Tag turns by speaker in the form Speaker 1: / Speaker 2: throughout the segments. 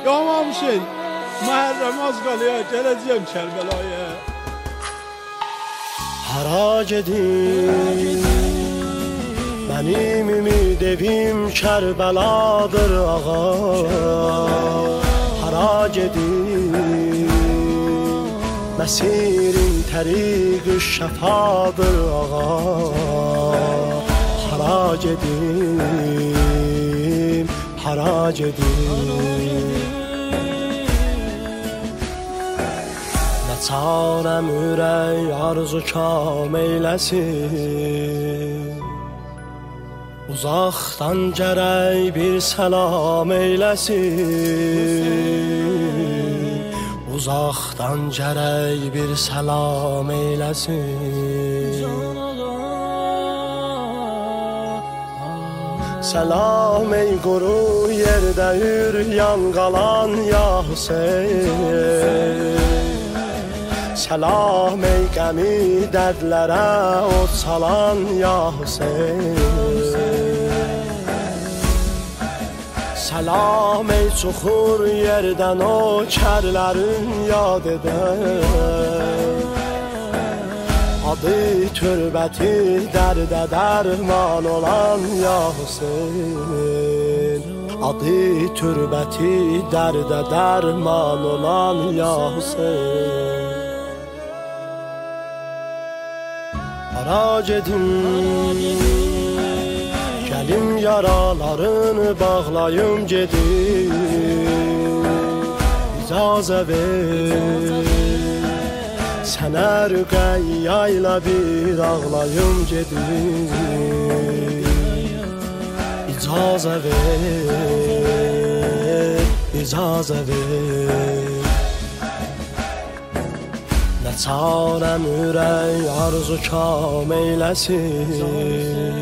Speaker 1: Tamam Hüseyin. Muharrem az kalıyor. Geleceğim Kerbela'ya.
Speaker 2: Harac edin benim ümid evim Kerbeladır ağa. Harac edin mesirin təriq-i şəfadır ağa. Harac edim, harac edim. Nə çarəm ürək arzu kam eyləsin, uzaqdan gərək bir səlam eyləsin, uzaqdan gərək bir səlam eyləsin. Səlam ey quru yerdə üryan qalan ya Hüseyin. Səlam ey qəmi dərdlərə od salan ya Hüseyin. Səlam ey çuxur yerdən o kərlərin yad edən. Adı türbəti dərdə dərman olan ya Hüseyin. Adı türbəti dərdə dərman olan ya Hüseyin. Harac edin gəlim yaralarını bağlayım gedim. İcazə ver sənə rüqəyyayla bir ağlayım gedim. İcazə ver, icazə ver. Nə çarəm ürək arzu kam eyləsin,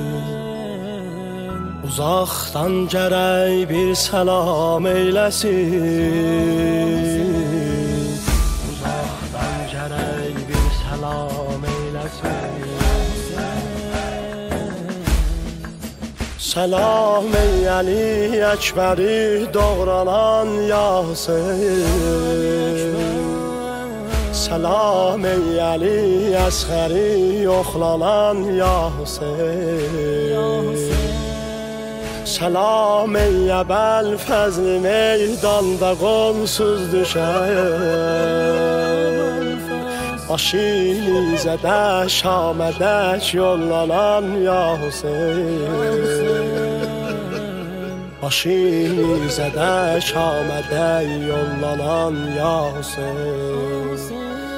Speaker 2: uzaqdan gərək bir səlam eyləsin, uzaqdan gərək bir səlam eyləsin. Səlam ey Əli Əkbəri doğranan ya Hüseyin. Səlam ey Əli Əsğəri yoxlanan ya Hüseyin. Səlam ey Əbəl Fəzli meydanda qolsuz düşən. Başinizədə Şamədək yollanan ya Hüseyin. Başinizədə Şamədək yollanan ya Hüseyin.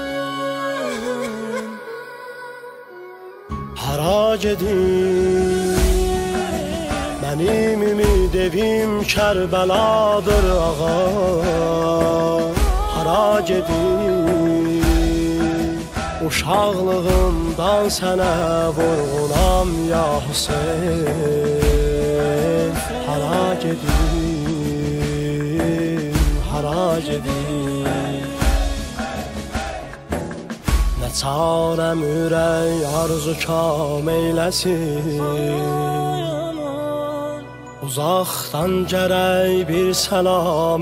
Speaker 2: Harac edin benim ümid evim Kerbeladır ağa. Harac edin uşaqlığımdan sənə vurğunam ya Hüseyin. Harac edin, harac edin. Nə çarəm ürək arzu kam eyləsin, uzaqdan gərək bir səlam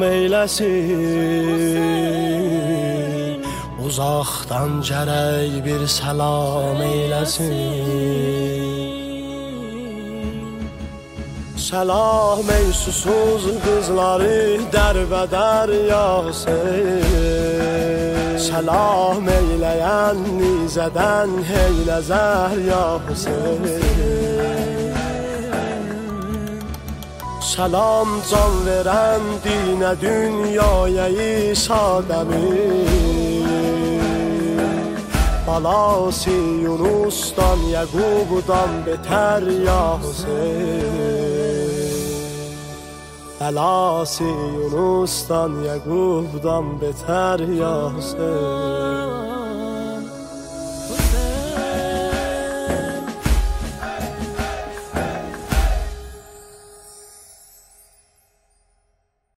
Speaker 2: eyləsin, uzaqdan gərək bir səlam eyləsin. Səlam ey susuz qızları dərbədər ya Hüseyin. Səlam eyləyən nizədən heyləzər ya Hüseyin. Səlam can verən dinə dünyaya İsa'dəmin. Balası Yunus'dan Yaqub'dan betər ya Hüseyin. Balası Yunus'dan Yaqub'dan betər ya Hüseyin.